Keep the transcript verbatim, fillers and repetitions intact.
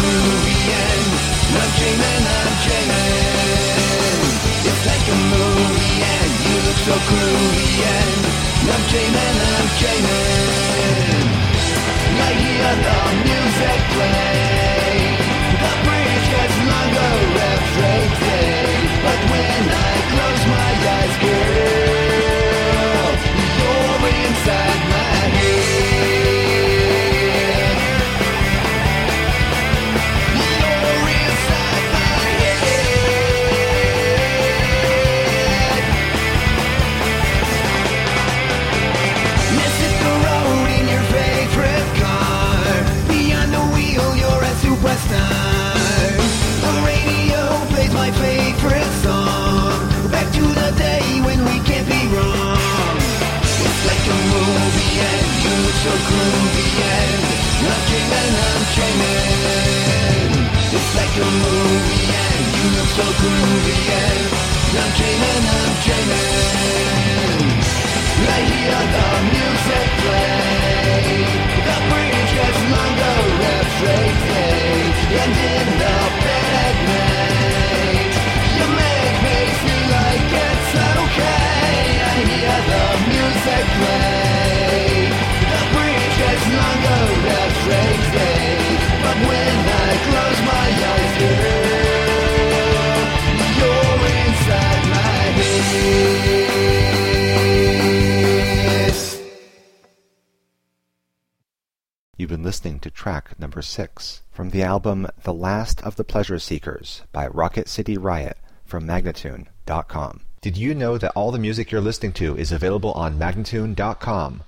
groovy and I'm dreaming, I'm dreaming. It's like a movie and you look so groovy and I'm dreaming, I'm dreaming. I hear the music play, the bridge gets longer every day. But when I close my eyes, girl, you're inside my head. You're inside my head. Let's hit the road in your favorite car. Behind the wheel, you're a superstar. The radio plays my favorite song. Back to the day when we can't be wrong. It's like a movie and you look so groovy and I'm dreaming, I'm dreaming. It's like a movie and you look so groovy and I'm dreaming, I'm dreaming. I hear the music play, the bridge gets longer every day. And in the bed at night, you make me feel like it's okay. I hear the music play, the bridge gets longer every day. But when I close my eyes, girl, you're inside my head. You've been listening to track number six from the album The Last of the Pleasure Seekers by Rocket City Riot from Magnatune dot com. Did you know that all the music you're listening to is available on Magnatune dot com?